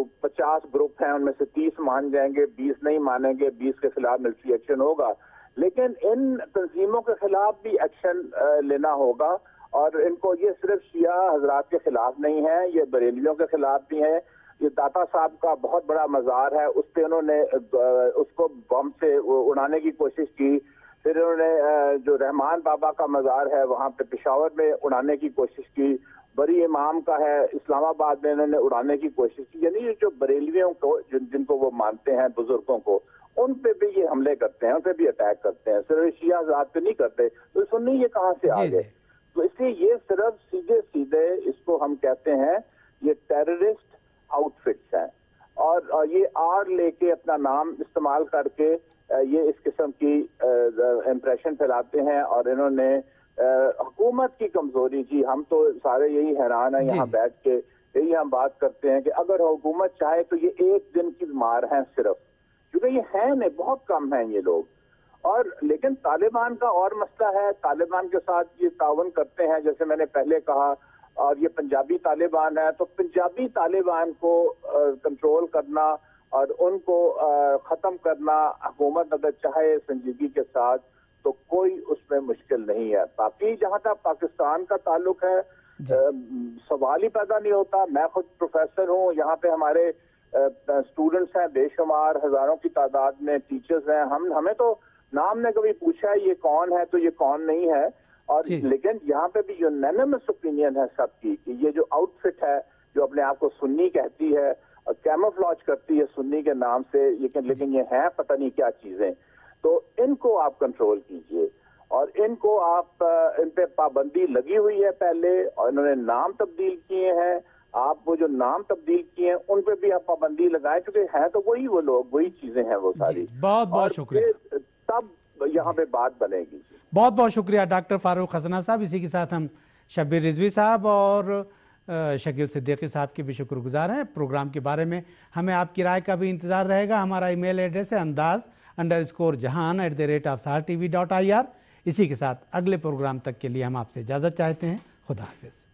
50 ग्रुप हैं, उनमें से 30 मान जाएंगे, 20 नहीं मानेंगे, 20 के खिलाफ मिलिट्री एक्शन होगा। लेकिन इन तंजीमों के खिलाफ भी एक्शन लेना होगा, और इनको ये सिर्फ शिया हजरात के खिलाफ नहीं है, ये बरेलियों के खिलाफ भी है। ये दाता साहब का बहुत बड़ा मज़ार है, उस पर उन्होंने उसको बम से उड़ाने की कोशिश की। फिर उन्होंने जो रहमान बाबा का मज़ार है वहाँ पे पेशावर में उड़ाने की कोशिश की। बरी इमाम का है इस्लामाबाद में, इन्होंने उड़ाने की कोशिश की। यानी जो बरेलवियों को जिनको वो मानते हैं, बुजुर्गों को, उन पे भी ये हमले करते हैं, उन पे भी अटैक करते हैं, सिर्फ शिया हज़रात पे नहीं करते। तो सुन्नी ये कहाँ से आ गए? तो इसलिए ये सिर्फ सीधे सीधे इसको हम कहते हैं ये टेररिस्ट आउटफिट्स हैं, और ये आर लेके अपना नाम इस्तेमाल करके ये इस किस्म की इम्प्रेशन फैलाते हैं। और इन्होंने हुकूमत की कमजोरी, जी हम तो सारे यही हैरान हैं यहाँ बैठ के, यही हम बात करते हैं कि अगर हुकूमत चाहे तो ये एक दिन की मार है सिर्फ, क्योंकि ये हैं नहीं, बहुत कम हैं ये लोग। और लेकिन तालिबान का और मसला है, तालिबान के साथ ये तावन करते हैं जैसे मैंने पहले कहा, और ये पंजाबी तालिबान है। तो पंजाबी तालिबान को कंट्रोल करना और उनको खत्म करना हुकूमत अगर चाहे संजीदगी के साथ तो कोई उसमें मुश्किल नहीं है। बाकी जहां तक पाकिस्तान का ताल्लुक है सवाल ही पैदा नहीं होता। मैं खुद प्रोफेसर हूँ, यहाँ पे हमारे स्टूडेंट्स हैं बेशुमार, हजारों की तादाद में टीचर्स हैं। हमें तो नाम ने कभी पूछा है ये कौन है तो ये कौन नहीं है। और लेकिन यहाँ पे भी यूनानिमस ओपिनियन है सबकी कि ये जो आउटफिट है जो अपने आप को सुन्नी कहती है और कैमोफ्लॉज करती है सुन्नी के नाम से, लेकिन ये हैं पता नहीं क्या चीजें। तो इनको आप कंट्रोल कीजिए और इनको आप, इन पे पाबंदी लगी हुई है पहले और इन्होंने नाम तब्दील किए हैं। आप वो जो नाम तब्दील किए हैं उन पे भी आप पाबंदी लगाएं, क्योंकि हैं तो वही वो लोग, वही चीजें हैं वो सारी। बहुत बहुत शुक्रिया, तब यहाँ पे बात बनेगी। बहुत बहुत शुक्रिया डॉक्टर फारूक हसना साहब। इसी के साथ हम शब्बीर रिजवी साहब और शकील सिद्दीकी साहब के भी शुक्रगुजार हैं। प्रोग्राम के बारे में हमें आपकी राय का भी इंतज़ार रहेगा। हमारा ईमेल एड्रेस है andaz_jahan@sahar tv.ir। इसी के साथ अगले प्रोग्राम तक के लिए हम आपसे इजाज़त चाहते हैं। खुदा हाफिज़।